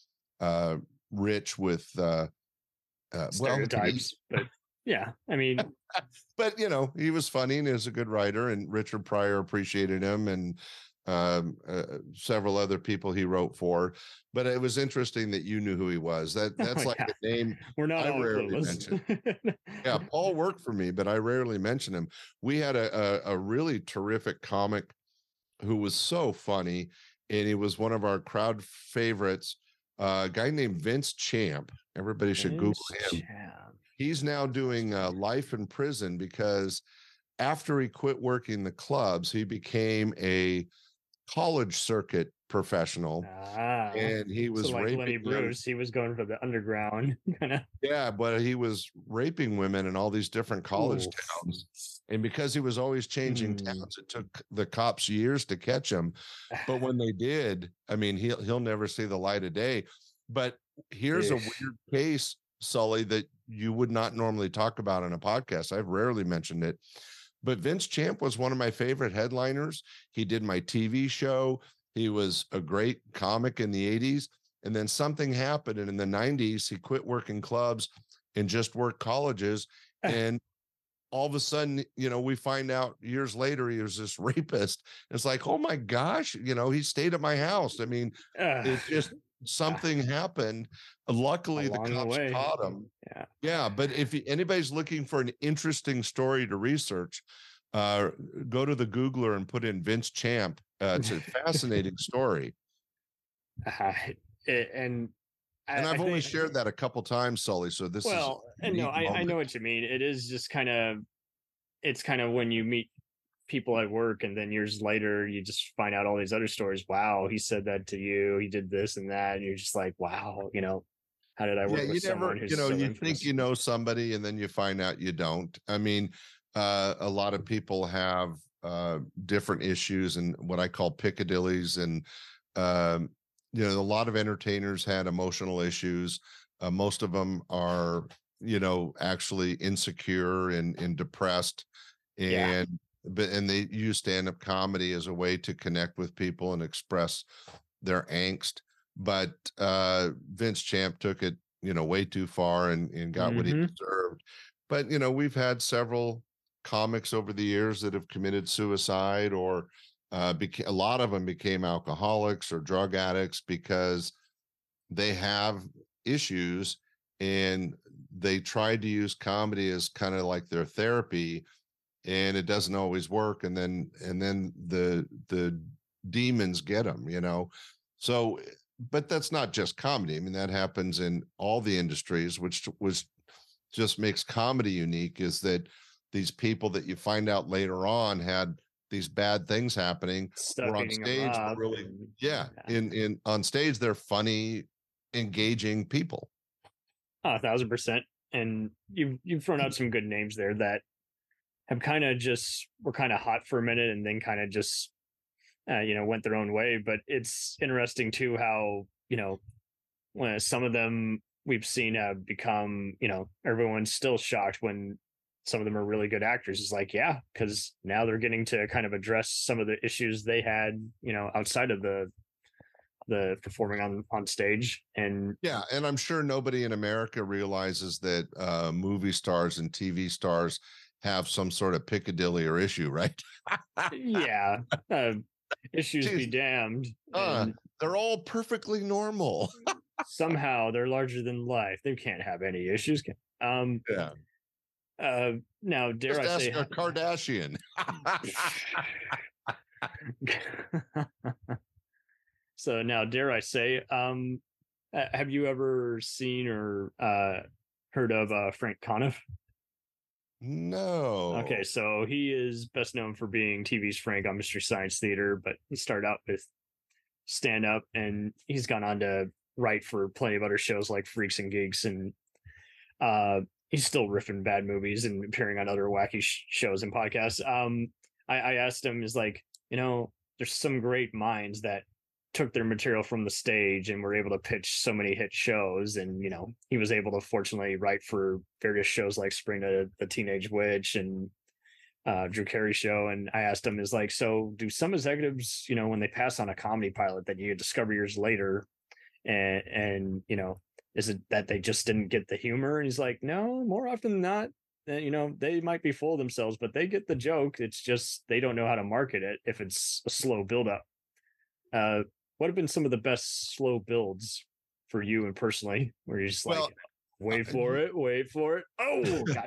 rich with stereotypes. But yeah, I mean, but he was funny and he was a good writer, and Richard Pryor appreciated him, and several other people he wrote for. But it was interesting that you knew who he was. That's like a name we're not I rarely mention. Yeah, Paul worked for me, but I rarely mention him. We had a really terrific comic who was so funny, and he was one of our crowd favorites. A guy named Vince Champ. Everybody should Google him. He's now doing life in prison because after he quit working the clubs, he became a college circuit professional, and he was so like raping Lenny Bruce, he was going for the underground kind of. Yeah, but he was raping women in all these different college towns, and because he was always changing towns, it took the cops years to catch him. But when they did, I mean, he'll never see the light of day. But here's a weird case, Sully, that you would not normally talk about on a podcast. I've rarely mentioned it. But Vince Champ was one of my favorite headliners. He did my TV show. He was a great comic in the 80s. And then something happened. And in the 90s, he quit working clubs and just worked colleges. And all of a sudden, you know, we find out years later he was this rapist. It's like, oh my gosh, you know, he stayed at my house. I mean, it just something happened. Luckily, the cops caught him. Yeah. But if anybody's looking for an interesting story to research, go to the Googler and put in Vince Champ. It's a fascinating story. And I've only shared that a couple times, Sully. So this is I know what you mean. It is just it's kind of when you meet people at work and then years later you just find out all these other stories. Wow, he said that to you, he did this and that, and you're just like, wow, you know, how did I work with someone who's so you think you know somebody and then you find out you don't. I mean, a lot of people have different issues and what I call Piccadillys, and you know, a lot of entertainers had emotional issues. Most of them are, you know, actually insecure and depressed, and they use stand-up comedy as a way to connect with people and express their angst. But Vince Champ took it, you know, way too far and got what he deserved. But, you know, we've had several comics over the years that have committed suicide, or a lot of them became alcoholics or drug addicts because they have issues and they tried to use comedy as kind of like their therapy, and it doesn't always work. And then the demons get them, you know? So, but that's not just comedy. I mean, that happens in all the industries, which just makes comedy unique, is that these people that you find out later on had these bad things happening. We're on stage, really, in on stage, they're funny, engaging people. 1,000%. And you've thrown out some good names there that have kind of were kind of hot for a minute and then kind of just you know, went their own way. But it's interesting too how, you know, when some of them we've seen have become, you know, everyone's still shocked when some of them are really good actors. It's like, yeah, because now they're getting to kind of address some of the issues they had, you know, outside of the performing on stage. And I'm sure nobody in America realizes that movie stars and TV stars have some sort of Piccadilly or issue, right? Issues be damned. They're all perfectly normal. Somehow they're larger than life. They can't have any issues. Now, dare just I say, a Kardashian. So now, dare I say, have you ever seen or heard of Frank Conniff? No. Okay, so he is best known for being TV's Frank on Mystery Science Theater, but he started out with stand-up, and he's gone on to write for plenty of other shows like Freaks and Geeks, and he's still riffing bad movies and appearing on other wacky shows and podcasts. I asked him, is like, you know, there's some great minds that took their material from the stage and were able to pitch so many hit shows. And, you know, he was able to fortunately write for various shows like Sabrina the Teenage Witch and Drew Carey Show. And I asked him, is like, so do some executives, you know, when they pass on a comedy pilot that you discover years later, and you know, is it that they just didn't get the humor? And he's like, no, more often than not, you know, they might be full of themselves, but they get the joke. It's just they don't know how to market it if it's a slow buildup. What have been some of the best slow builds for you and personally, where you're just like, wait for it. Oh, gotcha.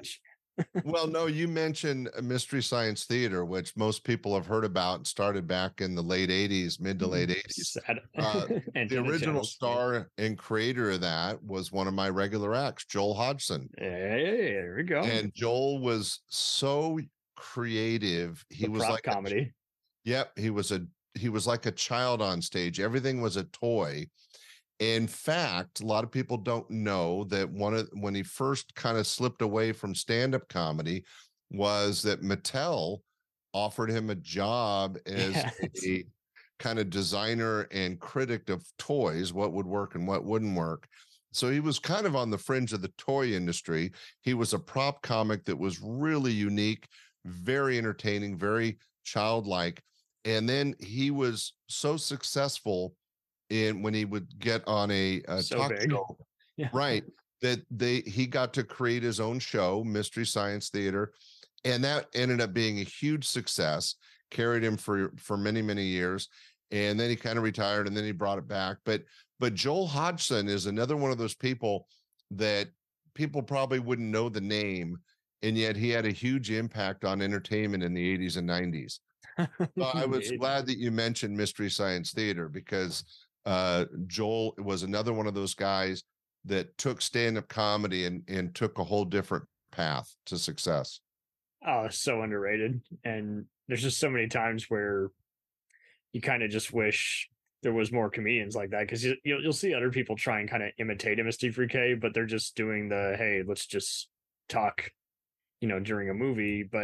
Well, no, you mentioned Mystery Science Theater, which most people have heard about and started back in the late 80s, mid to late 80s. The original channels, star and creator of that was one of my regular acts, Joel Hodgson. Hey, there we go. And Joel was so creative. He was like comedy. Yep, he was like a child on stage. Everything was a toy. In fact, a lot of people don't know that when he first kind of slipped away from stand-up comedy was that Mattel offered him a job as a kind of designer and critic of toys, what would work and what wouldn't work. So he was kind of on the fringe of the toy industry. He was a prop comic that was really unique, very entertaining, very childlike. And then he was so successful when he would get on a talk show, right, that he got to create his own show, Mystery Science Theater, and that ended up being a huge success, carried him for many, many years. And then he kind of retired and then he brought it back. But Joel Hodgson is another one of those people that people probably wouldn't know the name, and yet he had a huge impact on entertainment in the 80s and 90s. So I was glad that you mentioned Mystery Science Theater, because Joel was another one of those guys that took stand-up comedy and took a whole different path to success. Oh, so underrated. And there's just so many times where you kind of just wish there was more comedians like that, because you'll see other people try and kind of imitate him as Steve K, but they're just doing hey, let's just talk, during a movie. But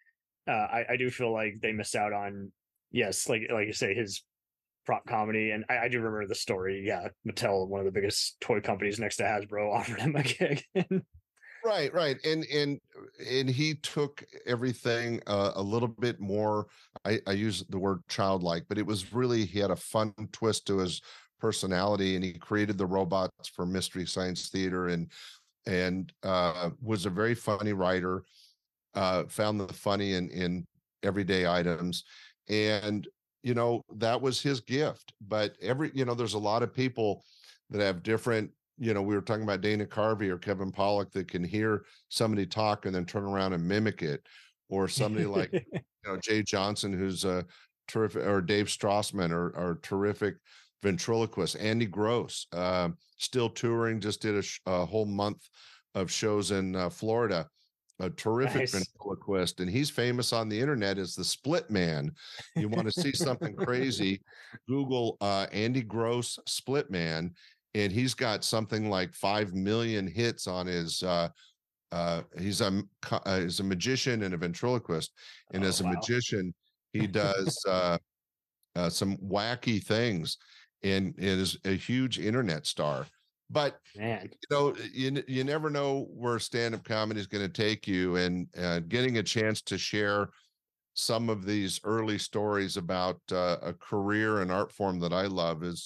I do feel like they miss out on, yes, like you say, his prop comedy. And I do remember the story. Yeah, Mattel, one of the biggest toy companies next to Hasbro, offered him a gig. Right. And he took everything a little bit more, I use the word childlike, but it was really, he had a fun twist to his personality, and he created the robots for Mystery Science Theater and was a very funny writer, found the funny in everyday items. And, that was his gift. But there's a lot of people that have different, we were talking about Dana Carvey or Kevin Pollak that can hear somebody talk and then turn around and mimic it, or somebody like Jay Johnson, who's a terrific, or Dave Strassman, or terrific ventriloquist. Andy Gross, still touring, just did a whole month of shows in Florida. A terrific ventriloquist, and he's famous on the internet as the Split Man. You want to see something crazy, Google Andy Gross Split Man, and he's got something like 5 million hits on his he's a magician and a ventriloquist, and as a magician he does some wacky things, and is a huge internet star. But man, you never know where stand-up comedy is going to take you, and getting a chance to share some of these early stories about a career and art form that I love is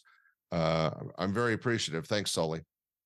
I'm very appreciative. Thanks, Sully.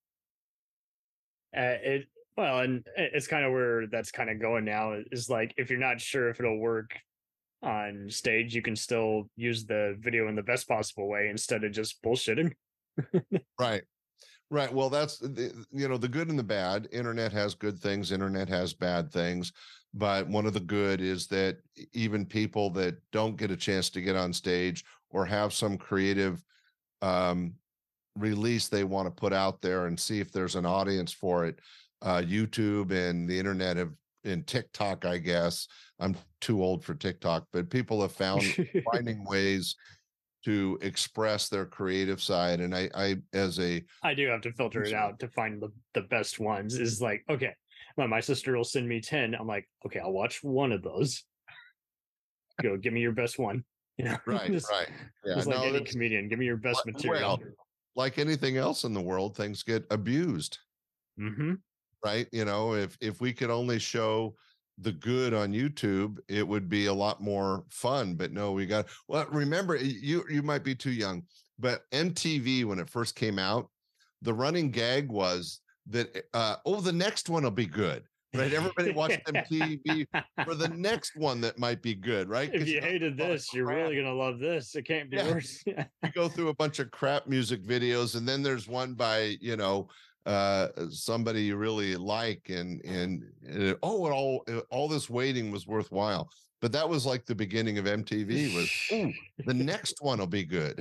And it's kind of where that's kind of going now, is like, if you're not sure if it'll work on stage, you can still use the video in the best possible way instead of just bullshitting. Right. Well, that's the good and the bad. Internet has good things, internet has bad things. But one of the good is that even people that don't get a chance to get on stage or have some creative release they want to put out there and see if there's an audience for it, YouTube and the internet and TikTok, I guess. I'm too old for TikTok, but people have found finding ways to express their creative side. And I do have to filter it out to find the best ones. Is like, okay, my sister will send me 10. I'm like, okay, I'll watch one of those. Go, give me your best one. Right. Yeah, just like any comedian, give me your best material. Well, like anything else in the world, things get abused. Mm-hmm. Right. If we could only show the good on YouTube, it would be a lot more fun. But no, remember, you might be too young, but MTV, when it first came out, the running gag was that the next one will be good, right? Everybody watched MTV for the next one that might be good, right? If you hated this, you're really gonna love this. It can't be worse. You go through a bunch of crap music videos, and then there's one by somebody you really like, and all this waiting was worthwhile. But that was like the beginning of MTV. Was the next one will be good.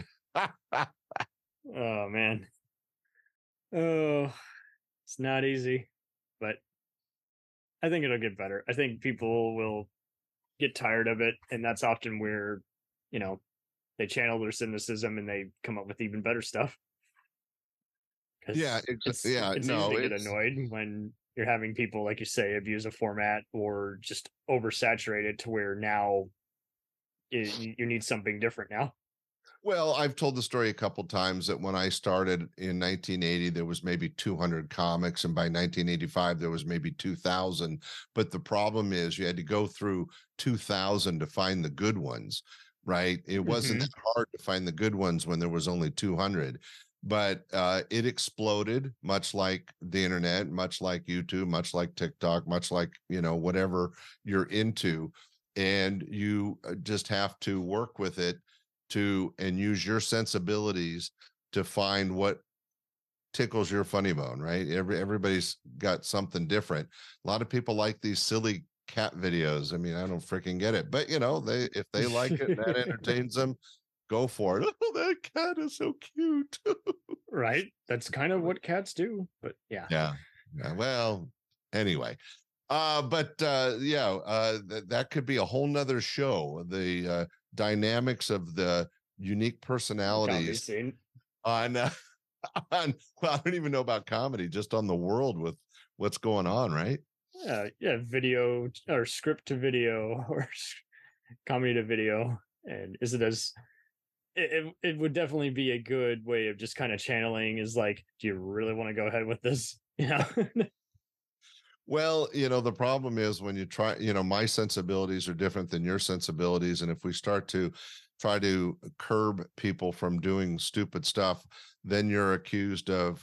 Oh man. Oh, it's not easy, but I think it'll get better. I think people will get tired of it, and that's often where, they channel their cynicism and they come up with even better stuff. Yeah, it's easy to get annoyed when you're having people, like you say, abuse a format or just oversaturate it to where now you need something different now. Well, I've told the story a couple times that when I started in 1980, there was maybe 200 comics, and by 1985, there was maybe 2,000. But the problem is you had to go through 2,000 to find the good ones, right? It wasn't that hard to find the good ones when there was only 200. But it exploded, much like the internet, much like YouTube, much like TikTok, much like, whatever you're into. And you just have to work with it and use your sensibilities to find what tickles your funny bone, right? Everybody's got something different. A lot of people like these silly cat videos. I mean, I don't freaking get it, but if they like it, that entertains them, go for it. Oh, that cat is so cute. Right. That's kind of what cats do, but yeah. Well, anyway, that could be a whole nother show. The dynamics of the unique personalities on well, I don't even know about comedy, just on the world with what's going on, right? Yeah, video or script to video or comedy to video. And it would definitely be a good way of just kind of channeling, is like, do you really want to go ahead with this? Well, the problem is when you try, my sensibilities are different than your sensibilities. And if we start to try to curb people from doing stupid stuff, then you're accused of,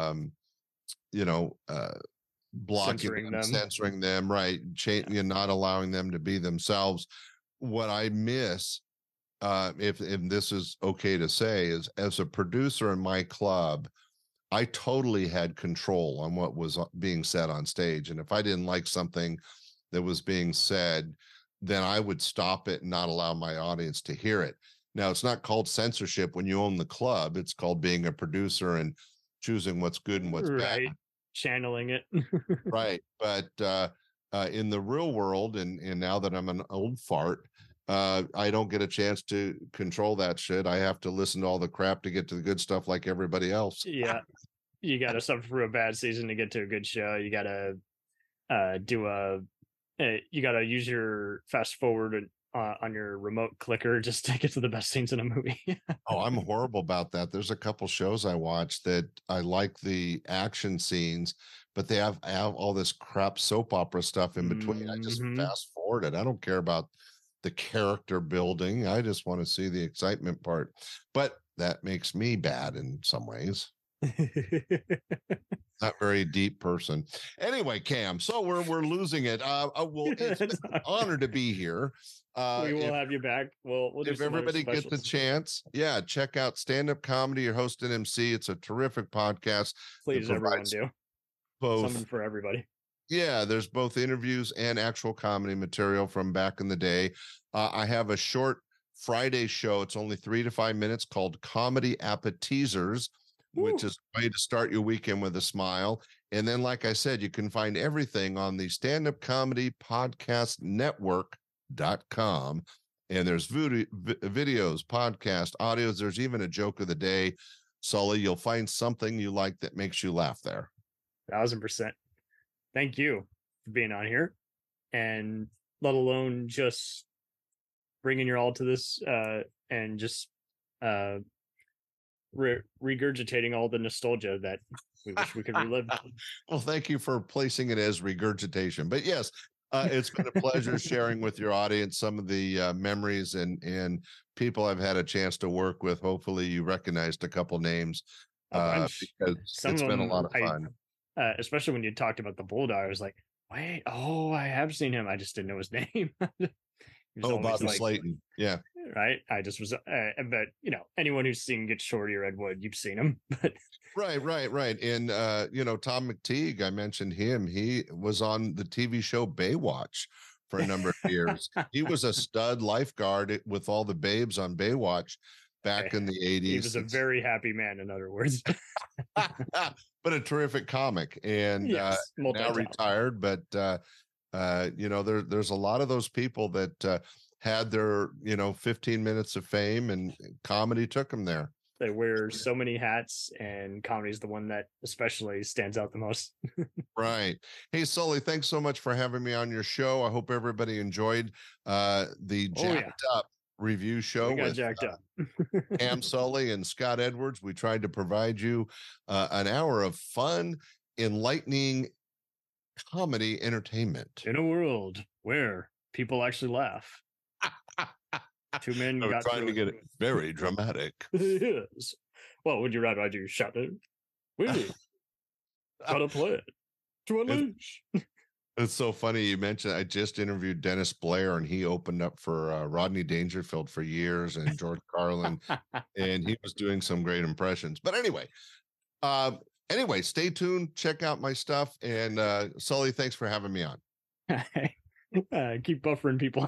blocking them, censoring them, right? Not allowing them to be themselves. What I miss, if this is okay to say, is as a producer in my club, I totally had control on what was being said on stage. And if I didn't like something that was being said, then I would stop it and not allow my audience to hear it. Now, it's not called censorship when you own the club. It's called being a producer and choosing what's good and what's bad. Channeling it. Right. But in the real world, and now that I'm an old fart, I don't get a chance to control that shit. I have to listen to all the crap to get to the good stuff like everybody else. Yeah. You got to suffer through a bad season to get to a good show. You got to you got to use your fast forward on your remote clicker just to get to the best scenes in a movie. Oh, I'm horrible about that. There's a couple shows I watch that I like the action scenes, but they have all this crap soap opera stuff in between. I just fast forward it. I don't care about the character building. I just want to see the excitement part. But that makes me bad in some ways. Not very deep person. Anyway, Cam, so we're losing it. It's an honor to be here. We will have you back. We'll if everybody gets a chance, check out Stand Up Comedy. Your host and MC. It's a terrific podcast. Please, everyone do. Something for everybody. Yeah, there's both interviews and actual comedy material from back in the day. I have a short Friday show. It's only 3 to 5 minutes, called Comedy Appetizers, which is a way to start your weekend with a smile. And then, like I said, you can find everything on the Stand Up Comedy Podcast Network.com. And there's videos, podcast, audios. There's even a joke of the day. Sully, you'll find something you like that makes you laugh there. 1000%. Thank you for being on here, and let alone just bringing your all to this and just regurgitating all the nostalgia that we wish we could relive. Well, thank you for placing it as regurgitation. But yes, it's been a pleasure sharing with your audience some of the memories and people I've had a chance to work with. Hopefully you recognized a couple names because it's been a lot of fun. Especially when you talked about the Bulldog, I was like, wait, I have seen him. I just didn't know his name. Bobby Slayton. Yeah. right? I just was, but you know, anyone who's seen Get Shorty or Ed Wood, you've seen him. But Right. And you know, Tom McTeague, I mentioned him. He was on the TV show Baywatch for a number of years. He was a stud lifeguard with all the babes on Baywatch back in the 80s. He was a very happy man, in other words. But a terrific comic, and Yes, now multi-talented. retired. But you know, there's a lot of those people that had their, you know, 15 minutes of fame, and comedy took them there. They wear so many hats, and comedy is the one that especially stands out the most. Right. Hey, Sully, thanks so much for having me on your show. I hope everybody enjoyed the Jacked Up review show We got with jacked up. Pam Sully and Scott Edwards. We tried to provide you an hour of fun, enlightening comedy entertainment. In a world where people actually laugh. Two men I'm got trying to through get it very dramatic. Yes. Well, would you rather I do shout it? We gotta play it to unleash. It's so funny you mentioned. I just interviewed Dennis Blair, and he opened up for Rodney Dangerfield for years, and George Carlin, and he was doing some great impressions. But anyway, stay tuned. Check out my stuff. And Sully, thanks for having me on. Keep buffering people.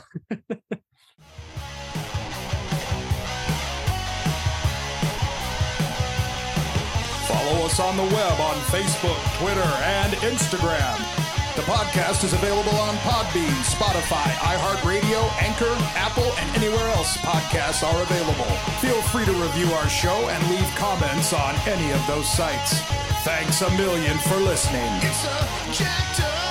Follow us on the web on Facebook, Twitter, and Instagram. The podcast is available on Podbean, Spotify, iHeartRadio, Anchor, Apple, and anywhere else podcasts are available. Feel free to review our show and leave comments on any of those sites. Thanks a million for listening. It's a jacked up